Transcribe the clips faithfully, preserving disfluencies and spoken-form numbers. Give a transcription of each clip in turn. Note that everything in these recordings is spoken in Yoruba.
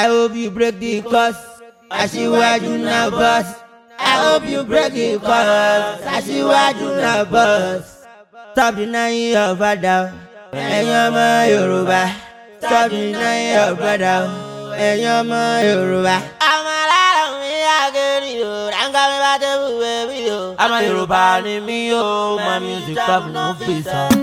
I hope you break the curse. Aṣíwájú na boss. I hope you break the curse. Aṣíwájú na boss. Stop denying your father. Ẹ̀yin ọmọ Yorùbá. Stop denying your brother. Ẹ̀yin ọmọ Yorùbá. Ọmọ alára mi àgẹ̀rì o. Ráńgá mi bá tẹ̀ wù mí o. Ọmọ Yorùbá ni mí o. My music stop no face on.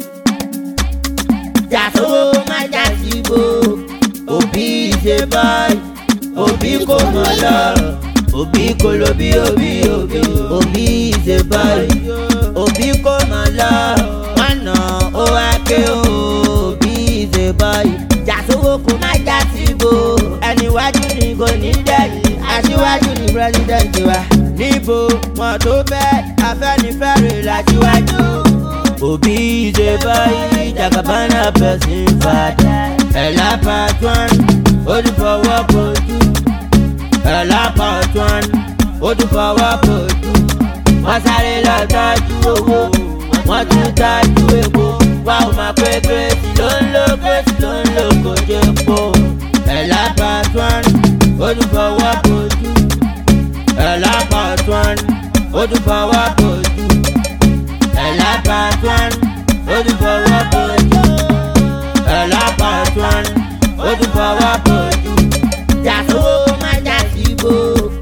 Jàsówó má jàsíbò. Òbí ṣe báyìí. Òbí kò mọ̀ lọ. Òbí kò lo bí òbí òbí. Òbí ṣe báyìí. Òbí kò mọ̀ lọ. Wọ́n nà ó wá ké o. Òbí ṣe báyìí. Jàsówó kò má jàsíbò. Ẹni wájú ni kò ní dẹ̀yìn. Aṣíwájú ni pírẹ́sidẹ̀ntì wa. Níbo wọn tó fẹ́ Afẹ́nifẹ́re láṣíwájú. Òbí ṣe báyìí. Jagabana person fada. Ẹ̀là pàtón. Olùfọwọ́ bójú. Ẹ̀là pàtón. Olùfọwọ́ bójú. Wọ́n sáré lọ tọ́jú owó. Wọ́n tún tọ́jú epo. Wá ò máa pé kérésì ló ń lo kérésì ló ń lo kò jẹ́ po. Ẹ̀là pàtón. Olùfọwọ́ bójú. Ẹ̀là pàtón. Olùfọwọ́ bójú. Ẹ̀là pàtón. Olùfọwọ́ bójú. Ẹ̀là pàtón. Olùfọwọ́ bójú. Jàsówó má jàsíbò.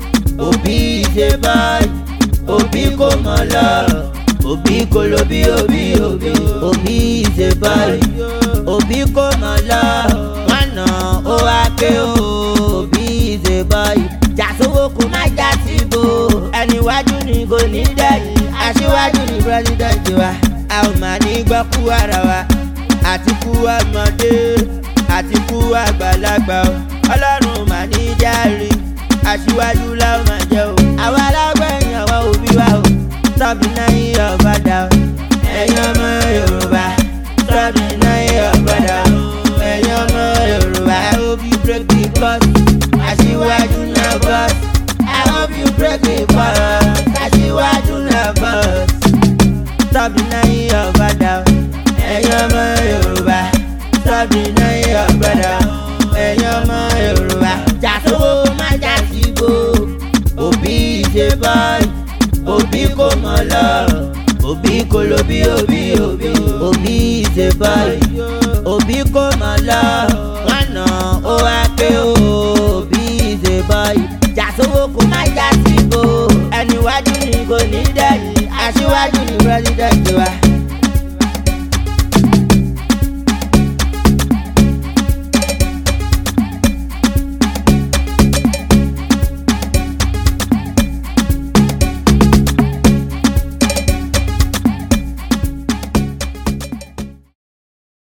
Òbí ṣe báyìí. Òbí kò mọ̀ lọ. Òbí kò lo bí òbí òbí. Òbí ṣe báyìí. Òbí kò mọ̀ lọ. Wọ́n nà ó wá ké o. Òbí ṣe báyìí. Jàsówó kò má jàsíbò. Ẹni wájú ni kò ní dẹ̀yìn. Aṣíwájú ni pírẹ́sidẹ̀ntì wa. A ò máa ní gbọ́ kú ara wa. Àti kú ọmọdé. Àti kú àgbàlagbà o. Ọlọ́run mà ní járe. Aṣíwájú láwọn máa jẹ́ o. Àwa alágbẹ̀yìn àwọn òbí wa o. Stop denying your father o. Ẹ̀yin ọmọ Yorùbá. Stop denying your brother o. Ẹ̀yin ọmọ Yorùbá. I hope you break the curse. Aṣíwájú na boss. I hope you break the curse. Aṣíwájú na boss. Stop denying your father o. Ẹ̀yin ọmọ Yorùbá. Stop denying your brother. Ẹ̀yin ọmọ Yorùbá. Jàsówó má jàsíbò. Òbí ṣe báyìí. Òbí kò mọ̀ lọ. Òbí kò lo bí òbí òbí. Òbí ṣe báyìí. Òbí kò mọ̀ lọ. Wọ́n nà ó wá ké o.